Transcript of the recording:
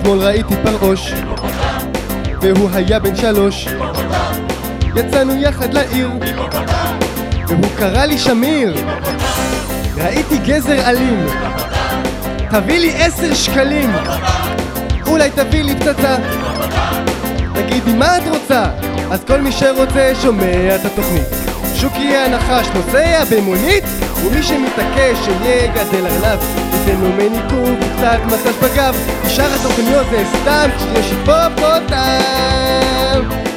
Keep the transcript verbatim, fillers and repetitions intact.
אתמול ראיתי פרעוש והוא היה בן שלוש. יצאנו יחד לעיר והוא קרא לי שמיר. ראיתי גזר אלים, תביא לי עשר שקלים, אולי תביא לי פצצה. תגידי מה את רוצה? אז כל מי שרוצה שומע את התוכנית. שוקי הנחש נוסע במונית, ומי שמתעקש שיהיה גדל ארנב ייתן לו מניקור וקצת מסאז' בגב. שאר התוכניות זה סתם כשיש היפופוטם.